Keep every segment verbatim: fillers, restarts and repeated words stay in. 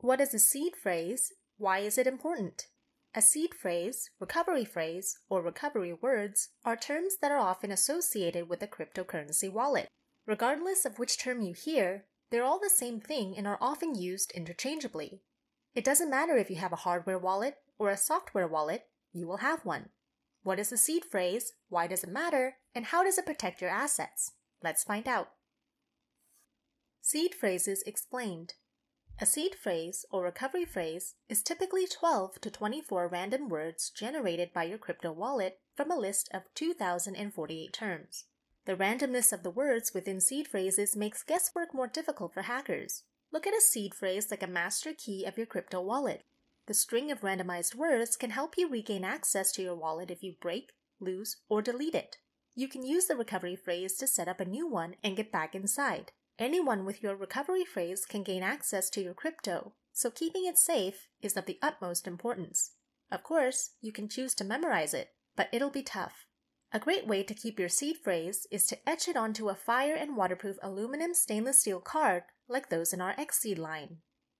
What is a seed phrase? Why is it important? A seed phrase, recovery phrase, or recovery words are terms that are often associated with a cryptocurrency wallet. Regardless of which term you hear, they're all the same thing and are often used interchangeably. It doesn't matter if you have a hardware wallet or a software wallet, you will have one. What is a seed phrase? Why does it matter? And how does it protect your assets? Let's find out. Seed phrases explained. A seed phrase or recovery phrase is typically twelve to twenty-four random words generated by your crypto wallet from a list of two thousand forty-eight terms. The randomness of the words within seed phrases makes guesswork more difficult for hackers. Look at a seed phrase like a master key of your crypto wallet. The string of randomized words can help you regain access to your wallet if you break, lose, or delete it. You can use the recovery phrase to set up a new one and get back inside. Anyone with your recovery phrase can gain access to your crypto, so keeping it safe is of the utmost importance. Of course, you can choose to memorize it, but it'll be tough. A great way to keep your seed phrase is to etch it onto a fire and waterproof aluminum stainless steel card like those in our Xseed line.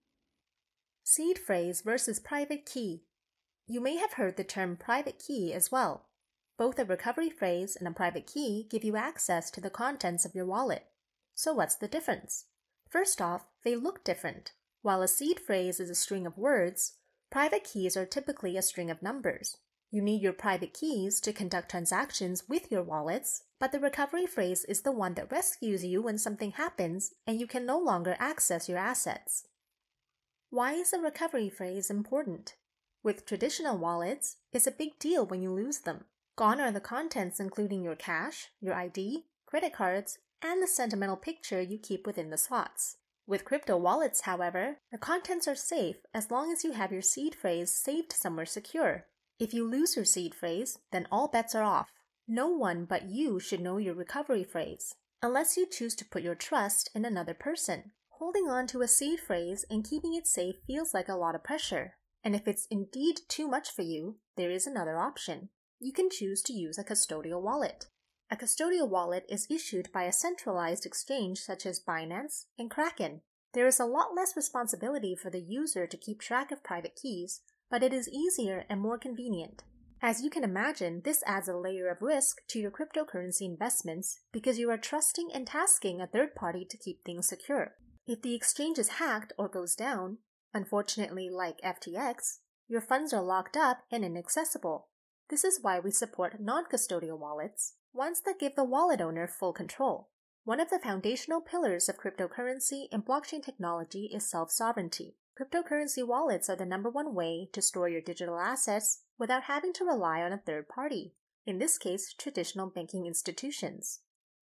Seed phrase versus private key. You may have heard the term private key as well. Both a recovery phrase and a private key give you access to the contents of your wallet. So what's the difference? First off, they look different. While a seed phrase is a string of words, private keys are typically a string of numbers. You need your private keys to conduct transactions with your wallets, but the recovery phrase is the one that rescues you when something happens and you can no longer access your assets. Why is a recovery phrase important? With traditional wallets, it's a big deal when you lose them. Gone are the contents including your cash, your I D, credit cards, and the sentimental picture you keep within the slots. With crypto wallets, however, the contents are safe as long as you have your seed phrase saved somewhere secure. If you lose your seed phrase, then all bets are off. No one but you should know your recovery phrase, unless you choose to put your trust in another person. Holding on to a seed phrase and keeping it safe feels like a lot of pressure, and if it's indeed too much for you, there is another option. You can choose to use a custodial wallet. A custodial wallet is issued by a centralized exchange such as Binance and Kraken. There is a lot less responsibility for the user to keep track of private keys, but it is easier and more convenient. As you can imagine, this adds a layer of risk to your cryptocurrency investments because you are trusting and tasking a third party to keep things secure. If the exchange is hacked or goes down, unfortunately like F T X, your funds are locked up and inaccessible. This is why we support non-custodial wallets, ones that give the wallet owner full control. One of the foundational pillars of cryptocurrency and blockchain technology is self-sovereignty. Cryptocurrency wallets are the number one way to store your digital assets without having to rely on a third party, in this case, traditional banking institutions.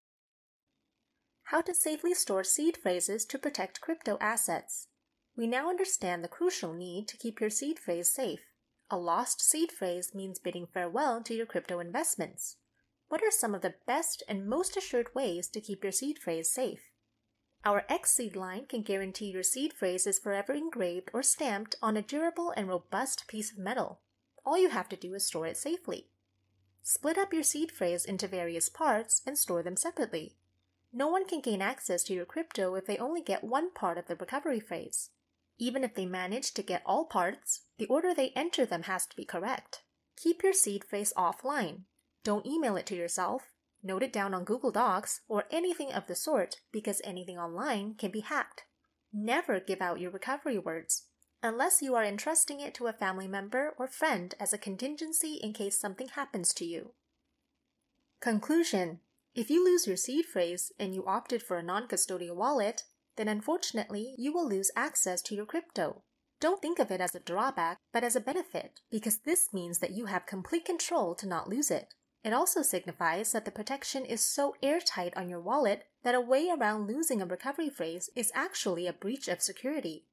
How to safely store seed phrases to protect crypto assets. We now understand the crucial need to keep your seed phrase safe. A lost seed phrase means bidding farewell to your crypto investments. What are some of the best and most assured ways to keep your seed phrase safe? Our Xseed line can guarantee your seed phrase is forever engraved or stamped on a durable and robust piece of metal. All you have to do is store it safely. Split up your seed phrase into various parts and store them separately. No one can gain access to your crypto if they only get one part of the recovery phrase. Even if they manage to get all parts, the order they enter them has to be correct. Keep your seed phrase offline. Don't email it to yourself, note it down on Google Docs, or anything of the sort because anything online can be hacked. Never give out your recovery words, unless you are entrusting it to a family member or friend as a contingency in case something happens to you. Conclusion: if you lose your seed phrase and you opted for a non-custodial wallet, then unfortunately you will lose access to your crypto. Don't think of it as a drawback, but as a benefit, because this means that you have complete control to not lose it. It also signifies that the protection is so airtight on your wallet that a way around losing a recovery phrase is actually a breach of security.